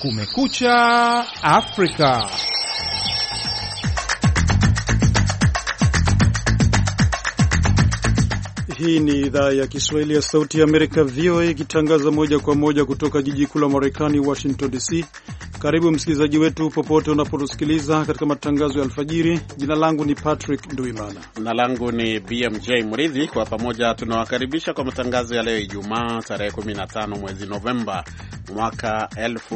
Kumekucha Afrika. Hii ni idhaa ya Kiswahili ya Sauti ya Amerika, VOA, ikitangaza moja kwa moja kutoka jiji kuu la Marekani, Washington DC. Karibu msikilizaji wetu popote unapotusikiliza katika matangazo ya alfajiri. Jina langu ni Patrick Nduimana. Na langu ni BMJ Mridhi. Kwa pamoja tunawakaribisha kwa matangazo ya leo Ijumaa tarehe 15 mwezi Novemba mwaka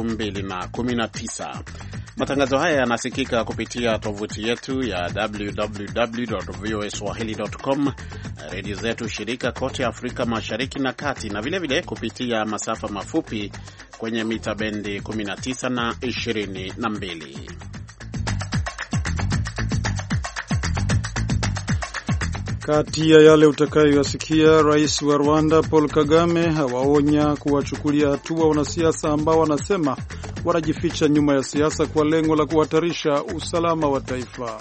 2019. Matangazo haya yanasikika kupitia tovuti yetu ya www.voaswahili.com, redio zetu shirika kote Afrika Mashariki na Kati, na vile kupitia masafa mafupi kwenye mita bendi 19 na 22. Kati ya yale utakayoyasikia, rais wa Rwanda Paul Kagame hawaonya kuwachukulia hatua wanasiasa ambao wanasema wanajificha nyuma ya siasa kwa lengo la kuhatarisha usalama wa taifa.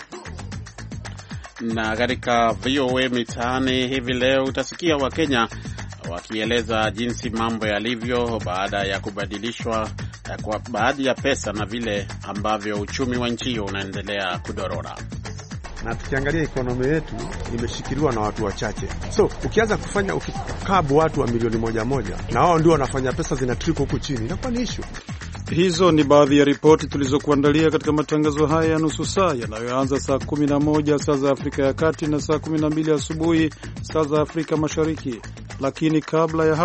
Na katika VOA Mitaani hivi leo utasikia Wakenya wakieleza jinsi mambo yalivyo baada ya kubadilishwa kwa baadhi ya pesa na vile ambavyo uchumi wa nchi unaendelea kudorora. Na tukiangalia ekonomi yetu imeshikiliwa na watu wachache. So ukianza kufanya ukikabu watu wa milioni moja na wao ndio wanafanya pesa zinatriko huku chini, inakuwa ni issue. Hizo ni baadhi ya ripoti tulizokuandalia katika matangazo haya ya nusu saa yanayoanza saa 11 saa za Afrika ya Kati na saa 12 asubuhi saa za Afrika Mashariki. Lakini kabla ya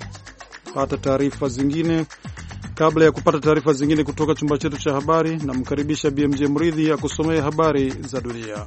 kupata taarifa zingine kutoka chumba chetu cha habari, na mkaribisha BMJ Mridhi akusomea habari za dunia.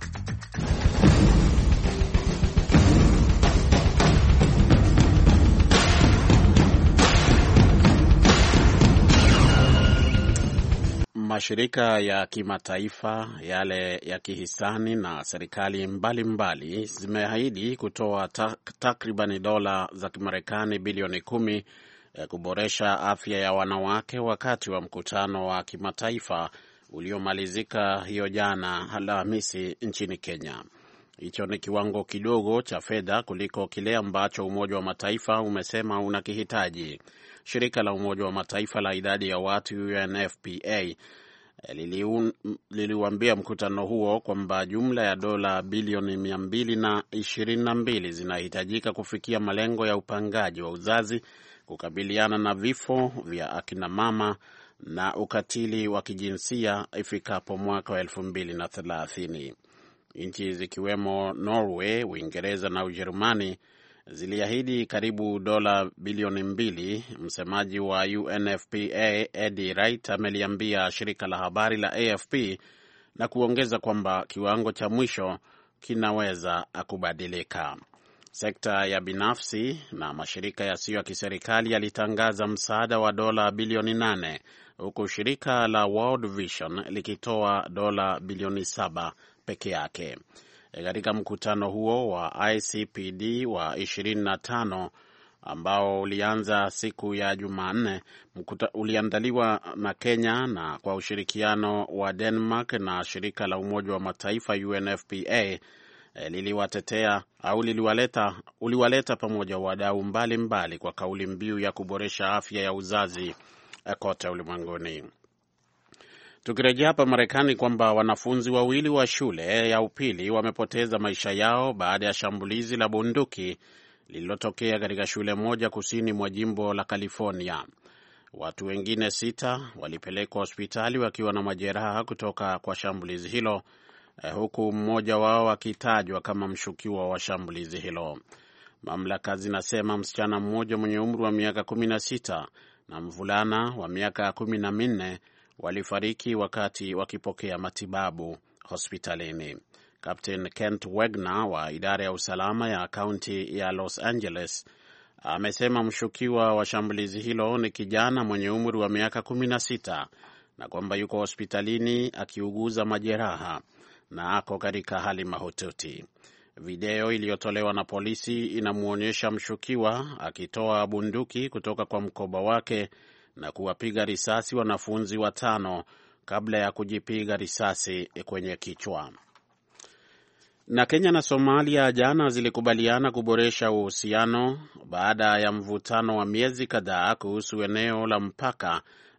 Mashirika ya kimataifa, yale ya kihisani na serikali mbalimbali zimeahidi kutoa takribani dola za Kimarekani bilioni 10 kuboresha afya ya wanawake wakati wa mkutano wa kimataifa uliomalizika hiyo jana Alhamisi nchini Kenya. Hicho ni kiwango kidogo cha fedha kuliko kile ambacho Umoja wa Mataifa umesema unakihitaji. Shirika la Umoja wa Mataifa la idadi ya watu UNFPA liliuambia mkutano huo kwamba jumla ya dola bilioni 222 zinahitajika kufikia malengo ya upangaji wa uzazi, kukabiliana na vifo vya akina mama na ukatili wa kijinsia ifikapo mwaka wa 2030. Nchi zikiwemo Norway, Uingereza na Ujerumani ziliahidi karibu dola bilioni 2. Msemaji wa UNFPA Eddie Wright ameliambia shirika la habari la AFP na kuongeza kwamba kiwango cha mwisho kinaweza kubadilika. Sekta ya binafsi na mashirika yasiyo ya kiserikali yalitangaza msaada wa dola bilioni 8, huku shirika la World Vision likitoa dola bilioni 7 peke yake. Katika mkutano huo wa ICPD wa 25 ambao ulianza siku ya Jumanne, uliandaliwa na Kenya na kwa ushirikiano wa Denmark na shirika la Umoja wa Mataifa UNFPA, uliwaleta pamoja wadau mbalimbali kwa kauli mbiu ya kuboresha afya ya uzazi kote ulimwenguni. Tukirejea hapa Marekani, kwamba wanafunzi wawili wa shule ya upili wamepoteza maisha yao baada ya shambulizi la bunduki lililotokea katika shule moja kusini mwa jimbo la California. Watu wengine 6 walipelekwa hospitali wakiwa na majeraha kutoka kwa shambulizi hilo, huku mmoja wao akitajwa kama mshukiwa wa shambulizi hilo. Mamlaka zinasema msichana mmoja mwenye umri wa miaka 16 na mvulana wa miaka 14 walifariki wakati wakipokea matibabu hospitalini. Captain Kent Wagner wa idara ya usalama ya kaunti ya Los Angeles amesema mshukiwa wa shambulizi hilo ni kijana mwenye umri wa miaka 16 na kwamba yuko hospitalini akiuguza majeraha na ako katika hali mahututi. Video iliyotolewa na polisi inamuonyesha mshukiwa akitoa bunduki kutoka kwa mkoba wake na kuwapiga risasi wanafunzi 5 kabla ya kujipiga risasi kwenye kichwa. Na Kenya na Somalia jana zilikubaliana kuboresha uhusiano baada ya mvutano wa miezi kadhaa kuhusu eneo la mpaka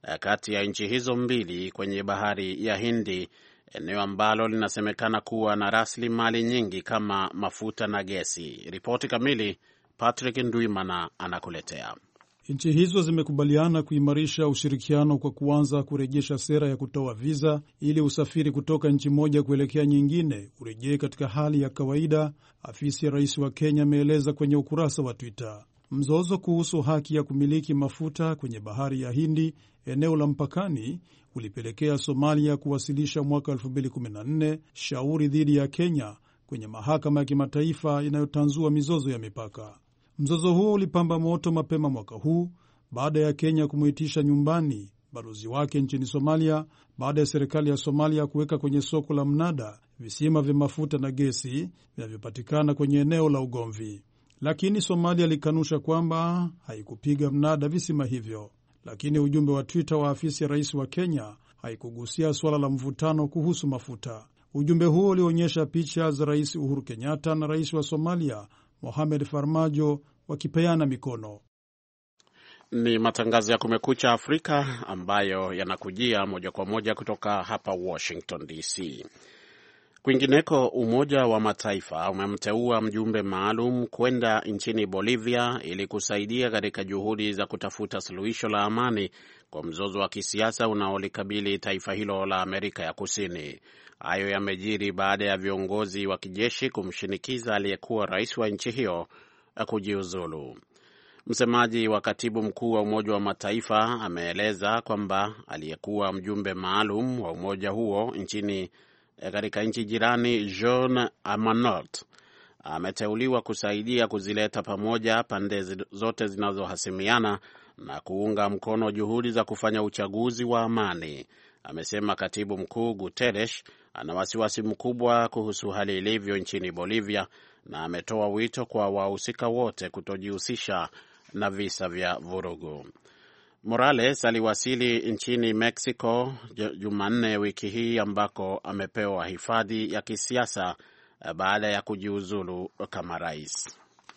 kati ya nchi hizo mbili kwenye bahari ya Hindi, eneo ambalo linasemekana kuwa na rasilimali nyingi kama mafuta na gesi. Ripoti kamili Patrick Ndwimana anakuletea. Nchi hizo zimekubaliana kuimarisha ushirikiano kwa kuanza kurejesha sera ya kutoa viza ili usafiri kutoka nchi moja kuelekea nyingine urejee katika hali ya kawaida, afisi ya rais wa Kenya ameeleza kwenye ukurasa wa Twitter. Mzozo kuhusu haki ya kumiliki mafuta kwenye bahari ya Hindi, eneo la mpakani, ulipelekea Somalia kuwasilisha mwaka 2014 shauri dhidi ya Kenya kwenye mahakama ya kimataifa inayotanzua mizozo ya mipaka. Mzozo huo ulipamba moto mapema mwaka huu baada ya Kenya kumuitisha nyumbani balozi wake nchini Somalia baada ya serikali ya Somalia kuweka kwenye soko la mnada visima vya mafuta na gesi vinavyopatikana kwenye eneo la ugomvi. Lakini Somalia ilikanusha kwamba haikupiga mnada visima hivyo. Lakini ujumbe wa Twitter wa afisi ya rais wa Kenya haikugusia suala la mvutano kuhusu mafuta. Ujumbe huo ulionyesha picha za Rais Uhuru Kenyatta na rais wa Somalia Mohamed Farmajo wakipeana mikono. Ni matangazo ya Kumekucha Afrika ambayo yanakujia moja kwa moja kutoka hapa Washington DC. Kwingineko, Umoja wa Mataifa umemteua mjumbe maalum kwenda nchini Bolivia ili kusaidia katika juhudi za kutafuta suluhisho la amani kwa mzozo wa kisiasa unaolikabili taifa hilo la Amerika ya Kusini. Hayo yamejiri baada ya viongozi wa kijeshi kumshinikiza aliyekuwa rais wa nchi hiyo kujiuzulu. Msemaji wa katibu mkuu wa Umoja wa Mataifa ameeleza kwamba aliyekuwa mjumbe maalum wa umoja huo katika nchi jirani Jean Amanot ameteuliwa kusaidia kuzileta pamoja pande zote zinazohasimiana na kuunga mkono juhudi za kufanya uchaguzi wa amani. Amesema katibu mkuu Guterres ana wasiwasi mkubwa kuhusu hali ilivyo nchini Bolivia na ametoa wito kwa wahusika wote kutojihusisha na visa vya vurugu. Morales aliwasili nchini Mexico Jumanne wiki hii ambako amepewa hifadhi ya kisiasa baada ya kujiuzulu kama rais.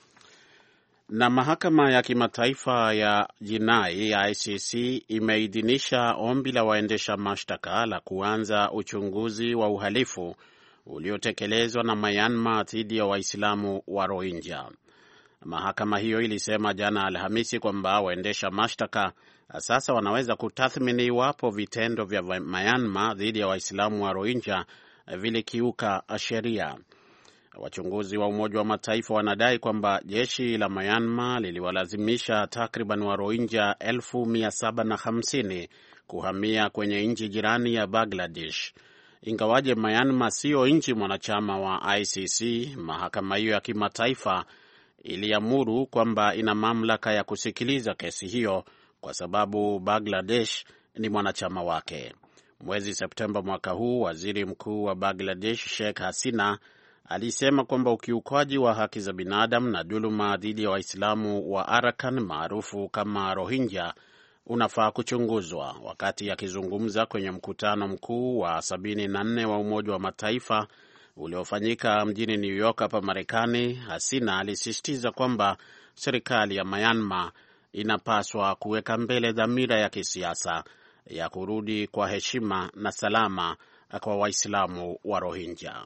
Na mahakama ya kimataifa ya jinai ya ICC imeidhinisha ombi la waendesha mashtaka la kuanza uchunguzi wa uhalifu uliotekelezwa na Myanmar dhidi ya Waislamu wa Rohingya. Mahakama hiyo ilisema jana Alhamisi kwamba waendesha mashtaka sasa wanaweza kutathmini iwapo vitendo vya Myanmar dhidi ya Waislamu wa Rohingya vilikiuka sheria. Wachunguzi wa Umoja wa Mataifa wanadai kwamba jeshi la Myanmar liliwalazimisha takriban wa Rohingya 1750 kuhamia kwenye nchi jirani ya Bangladesh. Ingawaje Myanmar sio nchi mwanachama wa ICC, mahakama hiyo ya kimataifa iliamuru kwamba ina mamlaka ya kusikiliza kesi hiyo kwa sababu Bangladesh ni mwanachama wake. Mwezi Septemba mwaka huu, waziri mkuu wa Bangladesh Sheikh Hasina alisema kwamba ukiukwaji wa haki za binadamu na dhuluma dhidi ya Waislamu wa Arakan maarufu kama Rohingya unafaa kuchunguzwa. Wakati akizungumza kwenye mkutano mkuu wa 74 wa Umoja wa Mataifa uliofanyika mjini New York hapa Marekani, Hasina alisisitiza kwamba serikali ya Myanmar inapaswa kuweka mbele dhamira ya kisiasa ya kurudi kwa heshima na salama kwa Waislamu wa Rohingya.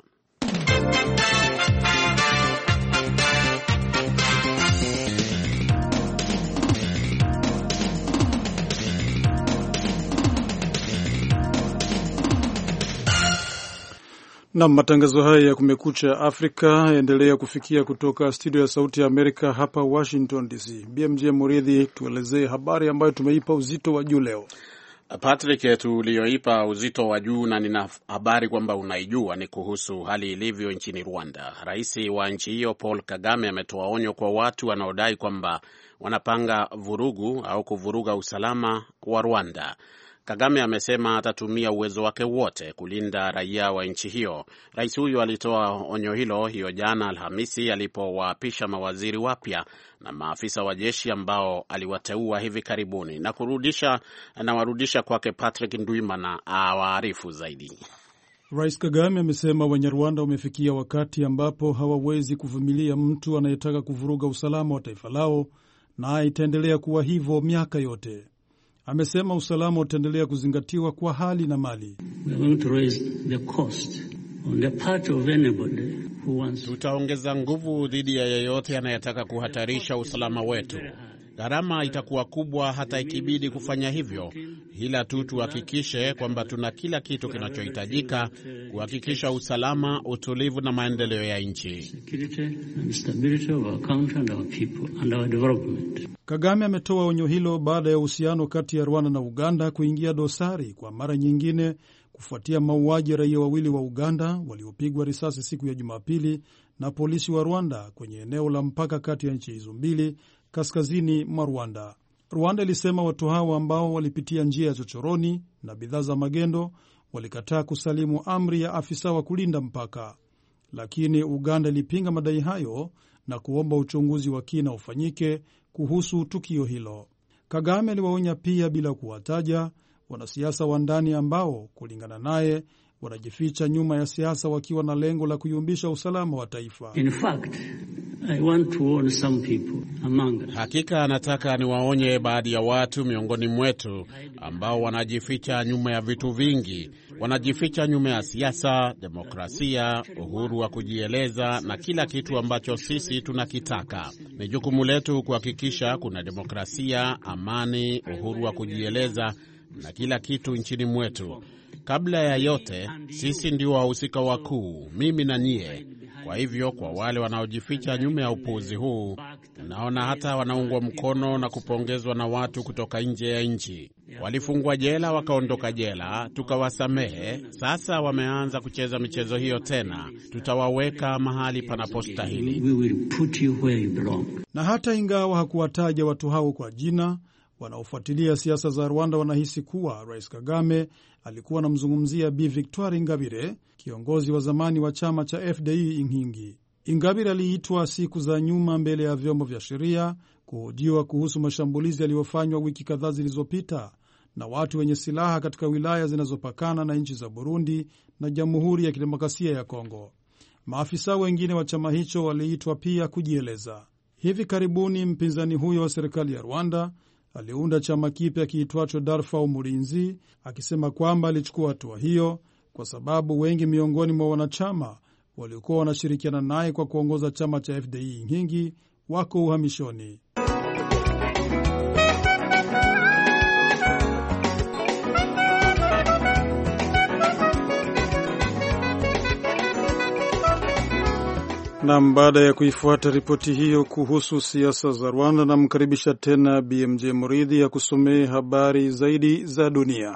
Na matangazo haya ya Kumekucha Afrika yaendelea kufikia kutoka studio ya Sauti ya Amerika hapa Washington DC. BMJ Muridhi, tuelezee habari ambayo tumeipa uzito wa juu leo. Patrick, tulioipa uzito wa juu na nina habari kwamba unaijua ni kuhusu hali ilivyo nchini Rwanda. Rais wa nchi hiyo Paul Kagame ametoa onyo kwa watu wanaodai kwamba wanapanga vurugu au kuvuruga usalama wa Rwanda. Kagame amesema atatumia uwezo wake wote kulinda raia wa nchi hiyo. Rais huyu alitoa onyo hiyo jana Alhamisi alipowaapisha mawaziri wapya na maafisa wa jeshi ambao aliwateua hivi karibuni. Na warudisha kwake Patrick Ndwimana awaarifu zaidi. Rais Kagame amesema Wanyarwanda wamefikia wakati ambapo hawawezi kuvumilia mtu anayetaka kuvuruga usalama wa taifa lao, na itaendelea kuwa hivyo miaka yote. Amesema usalama utaendelea kuzingatiwa kwa hali na mali. Tutaongeza nguvu dhidi ya yeyote anayetaka kuhatarisha usalama wetu. Gharama itakuwa kubwa hata ikibidi kufanya hivyo, ila tu tuhakikishe kwamba tuna kila kitu kinachohitajika kuhakikisha usalama, utulivu na maendeleo ya nchi. Kagame ametoa onyo hilo baada ya uhusiano kati ya Rwanda na Uganda kuingia dosari kwa mara nyingine kufuatia mauaji ya raia wawili wa Uganda waliopigwa risasi siku ya Jumapili na polisi wa Rwanda kwenye eneo la mpaka kati ya nchi hizo mbili kaskazini mwa Rwanda. Rwanda ilisema watu hao ambao walipitia njia ya chochoroni na bidhaa za magendo walikataa kusalimu amri ya afisa wa kulinda mpaka, lakini Uganda ilipinga madai hayo na kuomba uchunguzi wa kina ufanyike kuhusu tukio hilo. Kagame aliwaonya pia bila kuwataja wanasiasa wa ndani ambao kulingana naye wanajificha nyuma ya siasa wakiwa na lengo la kuyumbisha usalama wa taifa. In fact, I want to warn some people among us. Hakika anataka niwaonye baadhi ya watu miongoni mwetu ambao wanajificha nyuma ya vitu vingi. Wanajificha nyuma ya siasa, demokrasia, uhuru wa kujieleza na kila kitu ambacho sisi tunakitaka. Ni jukumu letu kuhakikisha kuna demokrasia, amani, uhuru wa kujieleza na kila kitu nchini mwetu. Kabla ya yote, sisi ndio wahusika wakuu, mimi na nyie. Kwa hivyo, kwa wale wanaojificha nyuma ya upuuzi huu, naona hata wanaungwa mkono na kupongezwa na watu kutoka nje ya nchi. Walifungwa jela, wakaondoka jela, tukawasamehe. Sasa wameanza kucheza michezo hiyo tena. Tutawaweka mahali panapostahili. Na hata ingawa hakuwataja watu hao kwa jina, wanaofuatilia siasa za Rwanda wanahisi kuwa Rais Kagame alikuwa anamzungumzia Bi Victoire Ingabire, kiongozi wa zamani wa chama cha FDI Inkingi. Ingabire aliitwa siku za nyuma mbele ya vyombo vya sheria kuhojiwa kuhusu mashambulizi yaliyofanywa wiki kadhaa zilizopita na watu wenye silaha katika wilaya zinazopakana na nchi za Burundi na Jamhuri ya Kidemokrasia ya Kongo. Maafisa wengine wa chama hicho waliitwa pia kujieleza. Hivi karibuni mpinzani huyo wa serikali ya Rwanda aliunda chama kipya kiitwacho Darfa Umurinzi, akisema kwamba alichukua hatua hiyo kwa sababu wengi miongoni mwa wanachama waliokuwa wanashirikiana naye kwa kuongoza chama cha FDI Inkingi wako uhamishoni. Nam, baada ya kuifuata ripoti hiyo kuhusu siasa za Rwanda, namkaribisha tena BMJ Muridhi ya kusomea habari zaidi za dunia.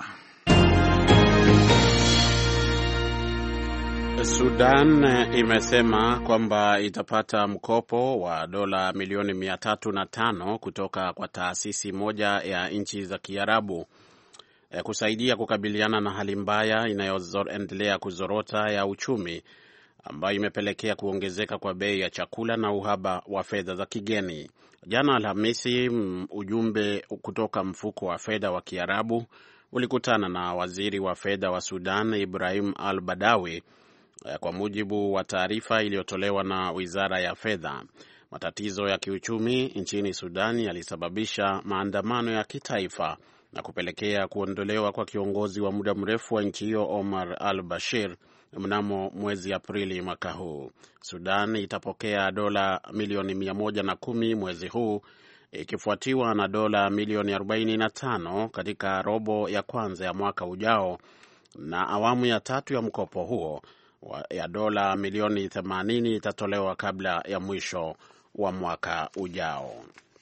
Sudan imesema kwamba itapata mkopo wa dola milioni 305 kutoka kwa taasisi moja ya nchi za Kiarabu kusaidia kukabiliana na hali mbaya inayoendelea kuzorota ya uchumi ambayo imepelekea kuongezeka kwa bei ya chakula na uhaba wa fedha za kigeni. Jana Alhamisi, ujumbe kutoka mfuko wa fedha wa Kiarabu ulikutana na waziri wa fedha wa Sudan, Ibrahim al-Badawi. Kwa mujibu wa taarifa iliyotolewa na wizara ya fedha, matatizo ya kiuchumi nchini Sudan yalisababisha maandamano ya kitaifa na kupelekea kuondolewa kwa kiongozi wa muda mrefu wa nchi hiyo Omar al-Bashir mnamo mwezi Aprili mwaka huu. Sudan itapokea dola milioni 110 mwezi huu, ikifuatiwa na dola milioni 45 katika robo ya kwanza ya mwaka ujao, na awamu ya tatu ya mkopo huo ya dola milioni 80 itatolewa kabla ya mwisho wa mwaka ujao.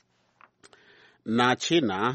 Na China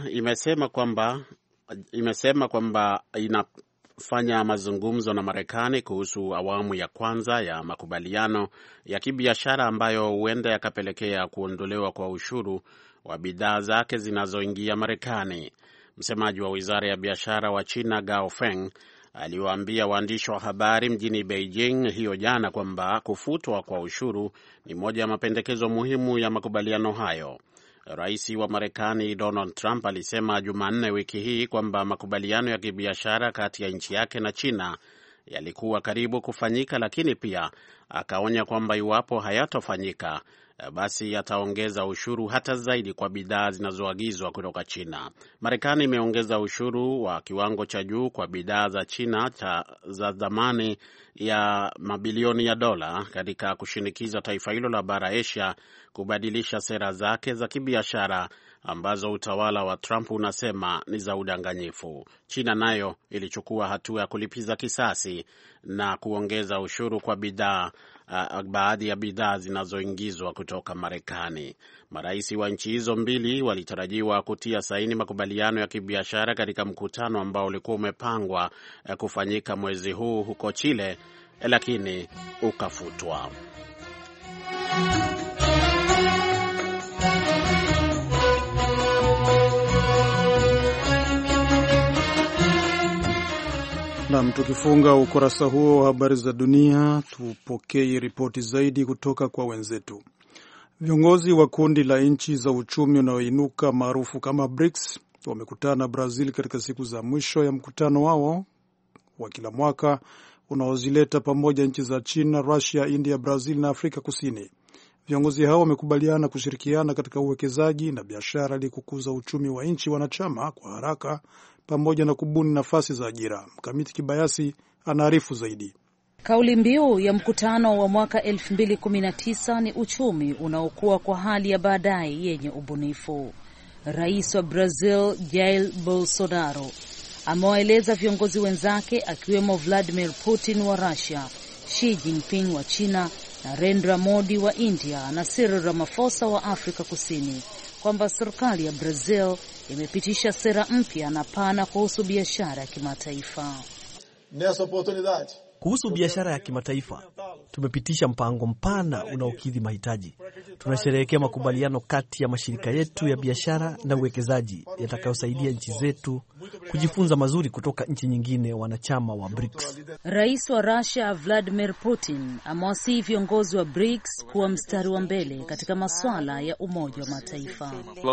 imesema kwamba inafanya mazungumzo na Marekani kuhusu awamu ya kwanza ya makubaliano ya kibiashara ambayo huenda yakapelekea kuondolewa kwa ushuru wa bidhaa zake zinazoingia Marekani. Msemaji wa Wizara ya Biashara wa China, Gao Feng, aliwaambia waandishi wa habari mjini Beijing hiyo jana kwamba kufutwa kwa ushuru ni moja ya mapendekezo muhimu ya makubaliano hayo. Rais wa Marekani Donald Trump alisema Jumanne wiki hii kwamba makubaliano ya kibiashara kati ya nchi yake na China yalikuwa karibu kufanyika, lakini pia akaonya kwamba iwapo hayatofanyika, basi yataongeza ushuru hata zaidi kwa bidhaa zinazoagizwa kutoka China. Marekani imeongeza ushuru wa kiwango cha juu kwa bidhaa za China za thamani ya mabilioni ya dola katika kushinikiza taifa hilo la bara Asia kubadilisha sera zake za kibiashara ambazo utawala wa Trump unasema ni za udanganyifu. China nayo ilichukua hatua ya kulipiza kisasi na kuongeza ushuru kwa baadhi ya bidhaa zinazoingizwa kutoka Marekani. Marais wa nchi hizo mbili walitarajiwa kutia saini makubaliano ya kibiashara katika mkutano ambao ulikuwa umepangwa kufanyika mwezi huu huko Chile, lakini ukafutwa. Na tukifunga ukurasa huo wa habari za dunia, tupokee ripoti zaidi kutoka kwa wenzetu. Viongozi wa kundi la nchi za uchumi unaoinuka maarufu kama BRICS wamekutana Brazil katika siku za mwisho ya mkutano wao wa kila mwaka unaozileta pamoja nchi za China, Russia, India, Brazil na Afrika Kusini. Viongozi hao wamekubaliana kushirikiana katika uwekezaji na biashara ili kukuza uchumi wa nchi wanachama kwa haraka pamoja na kubuni nafasi za ajira. Mkamiti Kibayasi anaarifu zaidi. Kauli mbiu ya mkutano wa mwaka 2019 ni uchumi unaokuwa kwa hali ya baadaye yenye ubunifu. Rais wa Brazil Jair Bolsonaro amewaeleza viongozi wenzake akiwemo Vladimir Putin wa Russia, Xi Jinping wa China, Narendra Modi wa India na Cyril Ramaphosa wa Afrika Kusini kwamba serikali ya Brazil imepitisha sera mpya na pana kuhusu biashara ya kimataifa. Kuhusu biashara ya kimataifa, tumepitisha mpango mpana unaokidhi mahitaji. Tunasherehekea makubaliano kati ya mashirika yetu ya biashara na uwekezaji yatakayosaidia nchi zetu kujifunza mazuri kutoka nchi nyingine wanachama wa BRICS. Rais wa Russia Vladimir Putin amewasihi viongozi wa BRICS kuwa mstari wa mbele katika masuala ya Umoja wa Mataifa.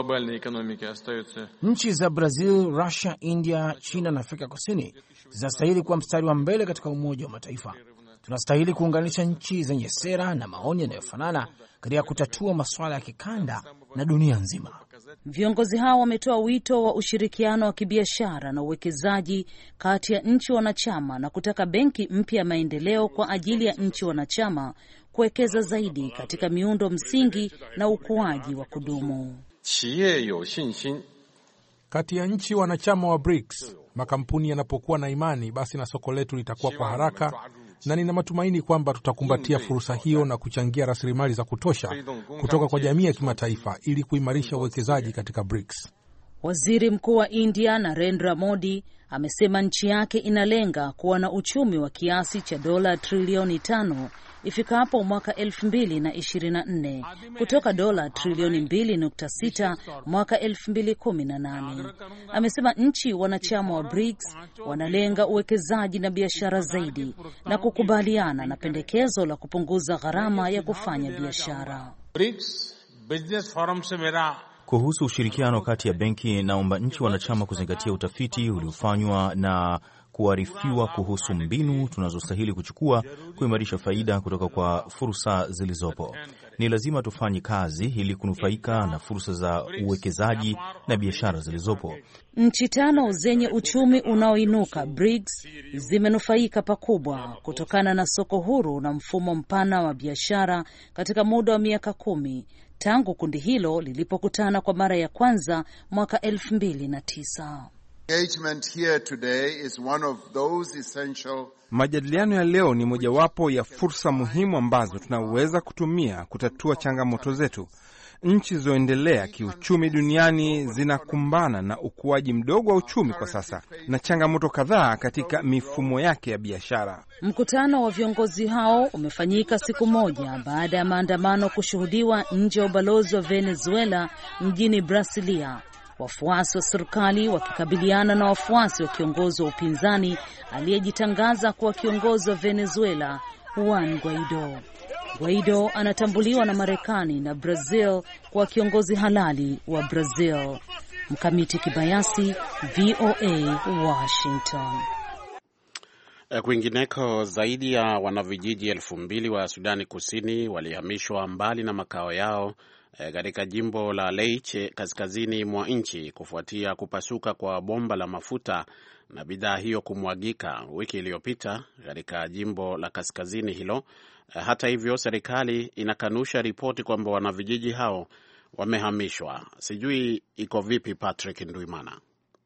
Nchi za Brazil, Russia, India, China na Afrika Kusini zinastahili kuwa mstari wa mbele katika Umoja wa Mataifa. Tunastahili kuunganisha nchi zenye sera na maoni yanayofanana katika kutatua masuala ya kikanda na dunia nzima. Viongozi hao wametoa wito wa ushirikiano wa kibiashara na uwekezaji kati ya nchi wanachama na kutaka benki mpya ya maendeleo kwa ajili ya nchi wanachama kuwekeza zaidi katika miundo msingi na ukuaji wa kudumu. Kati ya nchi wanachama wa BRICS, makampuni yanapokuwa na imani, basi na soko letu litakuwa kwa haraka, na nina matumaini kwamba tutakumbatia fursa hiyo na kuchangia rasilimali za kutosha kutoka kwa jamii ya kimataifa ili kuimarisha uwekezaji katika BRICS. Waziri Mkuu wa India Narendra Modi amesema nchi yake inalenga kuwa na uchumi wa kiasi cha dola trilioni 5 ifikapo mwaka 2024 kutoka dola trilioni 2.6 mwaka 2018. Amesema nchi wanachama wa BRICS wanalenga uwekezaji na biashara zaidi na kukubaliana na pendekezo la kupunguza gharama ya kufanya biashara. Kuhusu ushirikiano kati ya benki, naomba nchi wanachama kuzingatia utafiti uliofanywa na kuarifiwa kuhusu mbinu tunazostahili kuchukua kuimarisha faida kutoka kwa fursa zilizopo. Ni lazima tufanye kazi ili kunufaika na fursa za uwekezaji na biashara zilizopo. Nchi 5 zenye uchumi unaoinuka BRICS zimenufaika pakubwa kutokana na soko huru na mfumo mpana wa biashara katika muda wa miaka 10 tangu kundi hilo lilipokutana kwa mara ya kwanza mwaka 2009. Majadiliano ya leo ni mojawapo ya fursa muhimu ambazo tunaweza kutumia kutatua changamoto zetu. Nchi zilizoendelea kiuchumi duniani zinakumbana na ukuaji mdogo wa uchumi kwa sasa na changamoto kadhaa katika mifumo yake ya biashara. Mkutano wa viongozi hao umefanyika siku moja baada ya maandamano kushuhudiwa nje ya ubalozi wa Venezuela mjini Brasilia. Wafuasi wa serikali wakikabiliana na wafuasi wa kiongozi wa upinzani aliyejitangaza kuwa kiongozi wa Venezuela, Juan Guaido. Guaido anatambuliwa na Marekani na Brazil kwa kiongozi halali wa Brazil. Mkamiti Kibayasi, VOA, Washington. Kwingineko, zaidi ya wanavijiji 2,000 wa Sudani Kusini walihamishwa mbali na makao yao katika jimbo la Leiche kaskazini mwa nchi kufuatia kupasuka kwa bomba la mafuta na bidhaa hiyo kumwagika wiki iliyopita katika jimbo la kaskazini hilo. Hata hivyo, serikali inakanusha ripoti kwamba wanavijiji hao wamehamishwa. Sijui iko vipi, Patrick Nduimana.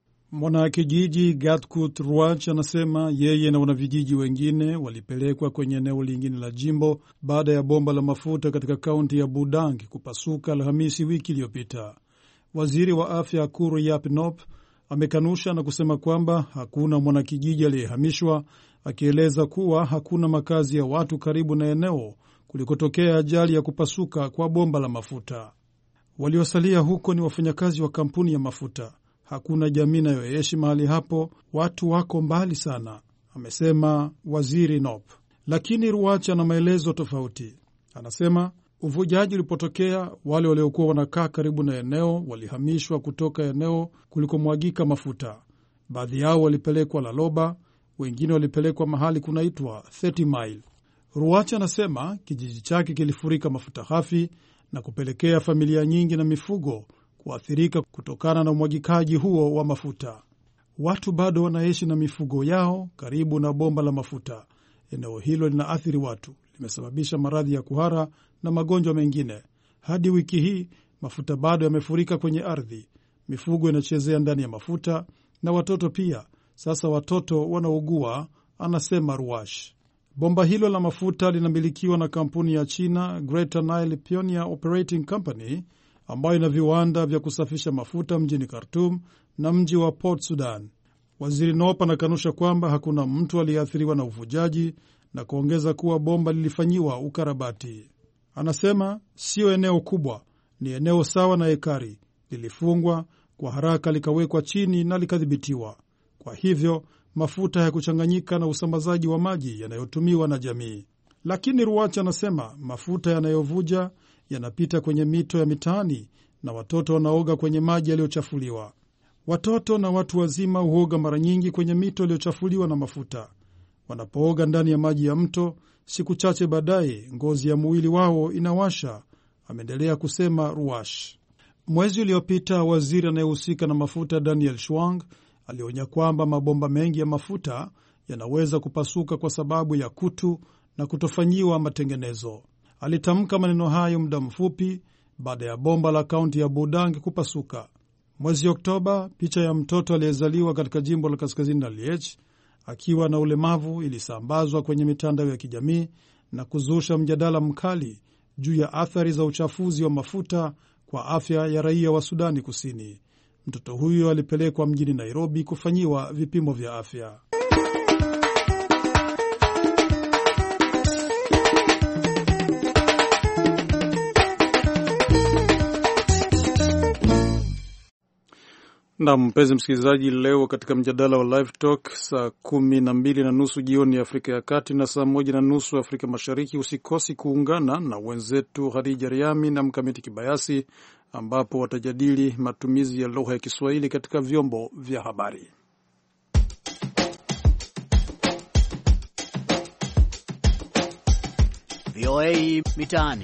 Mwanakijiji Gatkut Ruach anasema yeye na wanavijiji wengine walipelekwa kwenye eneo lingine la jimbo baada ya bomba la mafuta katika kaunti ya Budang kupasuka Alhamisi wiki iliyopita. Waziri wa afya Akur Yapnop amekanusha na kusema kwamba hakuna mwanakijiji aliyehamishwa, akieleza kuwa hakuna makazi ya watu karibu na eneo kulikotokea ajali ya kupasuka kwa bomba la mafuta. Waliosalia huko ni wafanyakazi wa kampuni ya mafuta. Hakuna jamii inayoishi mahali hapo, watu wako mbali sana, amesema waziri Nop. Lakini Ruacha na maelezo tofauti. Anasema uvujaji ulipotokea, wale waliokuwa wanakaa karibu na eneo walihamishwa kutoka eneo kulikomwagika mafuta. Baadhi yao walipelekwa Laloba, wengine walipelekwa mahali kunaitwa 30 Mile. Ruacha anasema kijiji chake kilifurika mafuta hafi na kupelekea familia nyingi na mifugo kuathirika kutokana na umwagikaji huo wa mafuta. Watu bado wanaishi na mifugo yao karibu na bomba la mafuta. Eneo hilo linaathiri watu, limesababisha maradhi ya kuhara na magonjwa mengine. Hadi wiki hii mafuta bado yamefurika kwenye ardhi, mifugo inachezea ndani ya mafuta na watoto pia. Sasa watoto wanaugua, anasema Ruash. Bomba hilo la mafuta linamilikiwa na kampuni ya China Greater Nile Pioneer Operating Company ambayo ina viwanda vya kusafisha mafuta mjini Khartoum na mji wa Port Sudan. Waziri Nop anakanusha kwamba hakuna mtu aliyeathiriwa na uvujaji na kuongeza kuwa bomba lilifanyiwa ukarabati. Anasema sio eneo kubwa, ni eneo sawa na ekari, lilifungwa kwa haraka, likawekwa chini na likadhibitiwa. Kwa hivyo mafuta hayakuchanganyika na usambazaji wa maji yanayotumiwa na jamii. Lakini Ruacha anasema mafuta yanayovuja yanapita kwenye mito ya mitaani na watoto wanaoga kwenye maji yaliyochafuliwa. Watoto na watu wazima huoga mara nyingi kwenye mito iliyochafuliwa na mafuta. Wanapooga ndani ya maji ya mto, siku chache baadaye ngozi ya mwili wao inawasha, ameendelea kusema Ruash. Mwezi uliopita, waziri anayehusika na mafuta Daniel Schwang alionya kwamba mabomba mengi ya mafuta yanaweza kupasuka kwa sababu ya kutu na kutofanyiwa matengenezo. Alitamka maneno hayo muda mfupi baada ya bomba la kaunti ya Budang kupasuka. Mwezi Oktoba, picha ya mtoto aliyezaliwa katika jimbo la kaskazini la Liech akiwa na ulemavu ilisambazwa kwenye mitandao ya kijamii na kuzusha mjadala mkali juu ya athari za uchafuzi wa mafuta kwa afya ya raia wa Sudani Kusini. Mtoto huyo alipelekwa mjini Nairobi kufanyiwa vipimo vya afya. Na mpenzi msikilizaji, leo katika mjadala wa Live Talk saa 12:30 jioni Afrika ya Kati na saa 1:30 Afrika Mashariki, usikosi kuungana na wenzetu Khadija Riami na Mkamiti Kibayasi ambapo watajadili matumizi ya lugha ya Kiswahili katika vyombo vya habari. VOA Mitaani.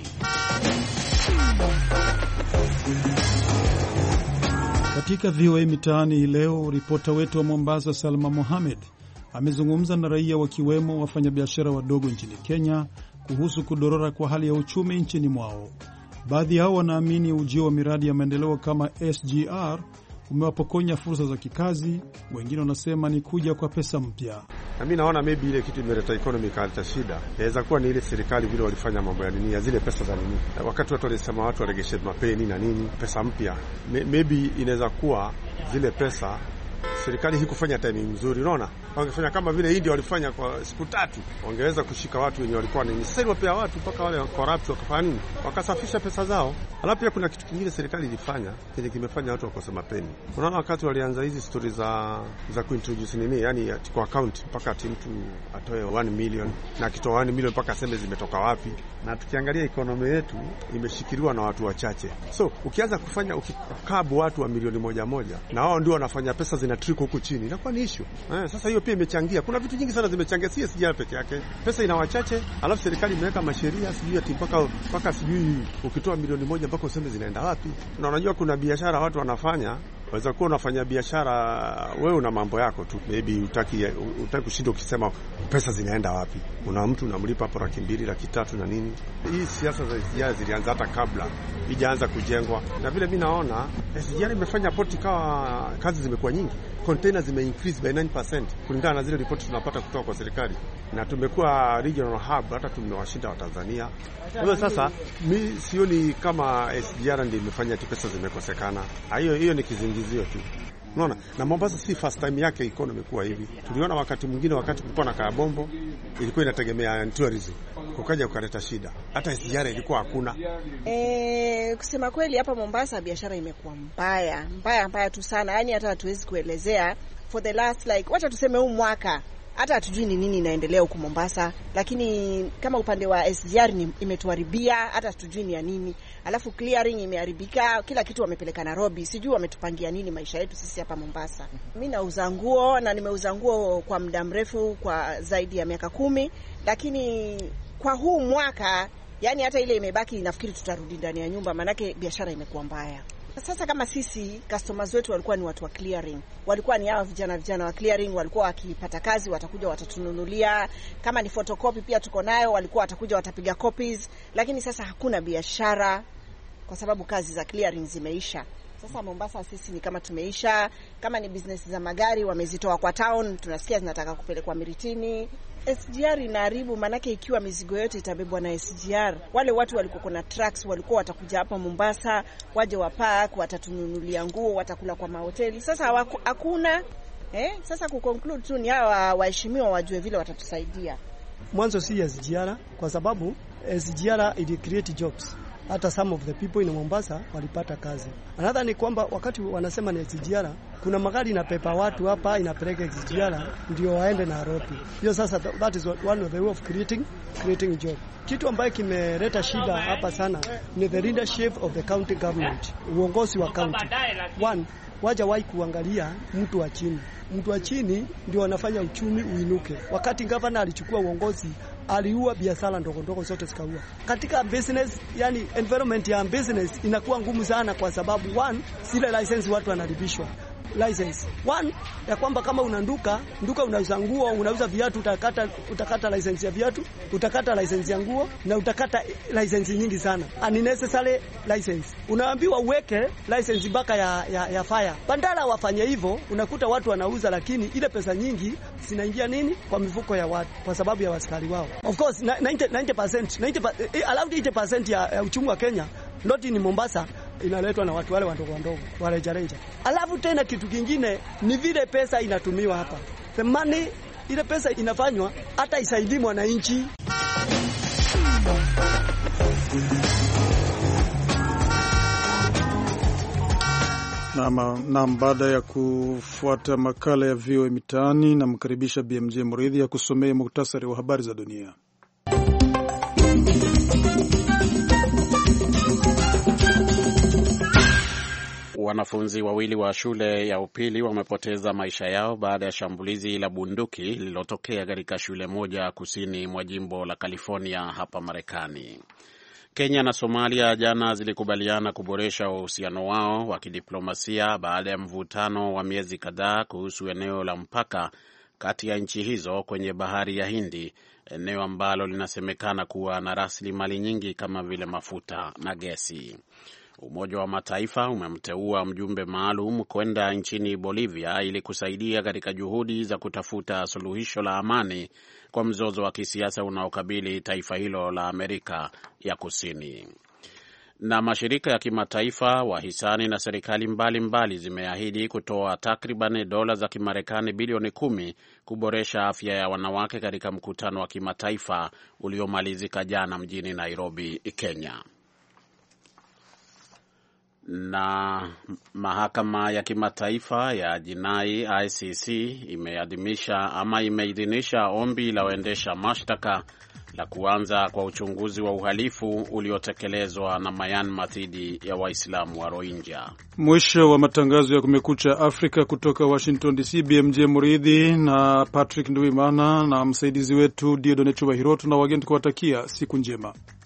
Katika VOA Mitaani hii leo, ripota wetu wa Mombasa Salma Mohamed amezungumza na raia wakiwemo wafanyabiashara wadogo nchini Kenya kuhusu kudorora kwa hali ya uchumi nchini mwao. Baadhi yao wanaamini ujio wa miradi ya maendeleo kama SGR umewapokonya fursa za kikazi, wengine wanasema ni kuja kwa pesa mpya. Na mimi naona maybe ile kitu imeleta economy kaleta shida. Inaweza kuwa ni ile serikali vile walifanya mambo ya nini, ya zile pesa za nini. Wakati watu walisema watu waregeshe mapeni na nini, pesa mpya. Maybe inaweza kuwa zile pesa serikali hikufanya timing nzuri, unaona? Wangefanya kama vile India walifanya kwa siku 3, wangeweza kushika watu wenye walikuwa nini. Sasa wapea watu mpaka wale corrupt wakafanya nini? Wakasafisha pesa zao. Alafu pia kuna kitu kingine serikali ilifanya kile kimefanya watu wakose mapeni. Unaona, wakati walianza hizi story za kuintroduce nini, yani kwa account mpaka mtu atoe 1 million na akitoa 1 million mpaka aseme zimetoka wapi. Na tukiangalia economy yetu imeshikiliwa na watu wachache. So ukianza kufanya ukikabu watu wa milioni moja na wao ndio wanafanya pesa zina kiko huko chini, inakuwa ni issue. Sasa hiyo pia imechangia. Kuna vitu nyingi sana zimechangia, si SGR peke yake. Pesa ina wachache, alafu serikali imeweka masheria sijui ati mpaka sijui ukitoa milioni 1 mpaka useme zinaenda wapi. Na unajua kuna biashara watu wanafanya, waweza kuwa unafanya biashara wewe una mambo yako tu, maybe utaki kushinda ukisema pesa zinaenda wapi. Una mtu unamlipa hapo 200,000, 300,000 na nini. Hii siasa za SGR zilianza hata kabla ijaanza kujengwa, na vile mimi naona SGR imefanya port kawa kazi zimekuwa nyingi. Container zime increase by 9% kulingana na zile ripoti tunapata kutoka kwa serikali, na tumekuwa regional hub, hata tumewashinda wa Tanzania. Kwa sasa mimi sioni kama SGR ndio imefanya ati pesa zimekosekana. Hiyo ni kizingizio tu. Unaona? Na Mombasa si first time yake economy kuwa hivi. Tuliona wakati mwingine, wakati kulikuwa na Kabombo, ilikuwa inategemea tourism, kukaja ukaleta shida. Hata SGR ilikuwa hakuna. Kusema kweli hapa Mombasa biashara imekuwa mbaya tu sana. Yaani hata hatuwezi kuelezea for the last wacha tuseme huu mwaka hata hatujui ni nini inaendelea huko Mombasa, lakini kama upande wa SGR imetuharibia, hata hatujui ni ya nini. Alafu clearing imeharibika, kila kitu wamepeleka Nairobi, sijui wametupangia nini maisha yetu sisi hapa Mombasa. Mimi nauza nguo na nimeuza nguo kwa muda mrefu, kwa zaidi ya miaka 10, lakini kwa huu mwaka yani hata ile imebaki, nafikiri tutarudi ndani ya nyumba, manake biashara imekuwa mbaya. Sasa kama sisi customers wetu walikuwa ni watu wa clearing, walikuwa ni hawa vijana wa clearing, walikuwa wakipata kazi watakuja watatununulia, kama ni photocopy pia tuko nayo, walikuwa watakuja watapiga copies, lakini sasa hakuna biashara kwa sababu kazi za clearing zimeisha. Sasa Mombasa sisi ni kama tumeisha. Kama ni business za magari wamezitoa kwa town, tunasikia zinataka kupelekwa Miritini. SGR inaharibu, manake ikiwa mizigo yote itabebwa na SGR, wale watu walikuwa na trucks walikuwa watakuja hapa Mombasa, waje wapark, watatununulia nguo, watakula kwa mahoteli. Sasa hakuna sasa kuconclude tu ni hawa waheshimiwa wajue vile watatusaidia. Mwanzo si SGR, kwa sababu SGR ili create jobs. Hata some of the people in Mombasa walipata kazi. Another ni kwamba wakati wanasema ni SGR, kuna magari inapepa watu hapa inapeleka SGR ndio waende Nairobi. Hiyo sasa that is one of the way of creating job. Kitu ambayo kimeleta shida hapa sana ni the leadership of the county government. Uongozi wa county. One, wajawahi kuangalia mtu wa chini. Mtu wa chini ndio wanafanya uchumi uinuke. Wakati governor alichukua uongozi, aliua biashara ndogo zote zikaua. Katika business, yani environment ya business inakuwa ngumu sana, kwa sababu one, zile license watu wanaribishwa. License one ya kwamba kama una duka unauza nguo, unauza viatu, utakata license ya viatu, utakata license ya nguo, na utakata license nyingi sana, unnecessary license. Unaambiwa uweke license mpaka ya fire. Bandara wafanye hivyo, unakuta watu wanauza, lakini ile pesa nyingi zinaingia nini kwa mifuko ya watu kwa sababu ya askari wao. Of course 90% ya uchumi wa Kenya not in Mombasa inaletwa na watu wale wadogo warejareja. Alafu tena kitu kingine ni vile pesa inatumiwa hapa. The money, ile pesa inafanywa hata isaidii mwananchi. Na baada ya kufuata makala ya VOA Mitaani, na mkaribisha BMJ Muridhi ya kusomea muktasari wa habari za dunia. Wanafunzi wawili wa shule ya upili wamepoteza maisha yao baada ya shambulizi la bunduki lililotokea katika shule moja kusini mwa jimbo la California hapa Marekani. Kenya na Somalia jana zilikubaliana kuboresha uhusiano wao wa kidiplomasia baada ya mvutano wa miezi kadhaa kuhusu eneo la mpaka kati ya nchi hizo kwenye bahari ya Hindi, eneo ambalo linasemekana kuwa na rasilimali nyingi kama vile mafuta na gesi. Umoja wa Mataifa umemteua mjumbe maalum kwenda nchini Bolivia ili kusaidia katika juhudi za kutafuta suluhisho la amani kwa mzozo wa kisiasa unaokabili taifa hilo la Amerika ya Kusini. Na mashirika ya kimataifa, wahisani na serikali mbalimbali zimeahidi kutoa takriban dola za Kimarekani bilioni 10 kuboresha afya ya wanawake katika mkutano wa kimataifa uliomalizika jana mjini Nairobi, Kenya. Na mahakama ya kimataifa ya jinai ICC imeidhinisha ombi la waendesha mashtaka la kuanza kwa uchunguzi wa uhalifu uliotekelezwa na Myanmar dhidi ya Waislamu wa Rohingya. Mwisho wa matangazo ya Kumekucha Afrika kutoka Washington DC. BMJ Muridhi na Patrick Nduimana na msaidizi wetu Dieudonne Chubahiro na wageni kuwatakia siku njema.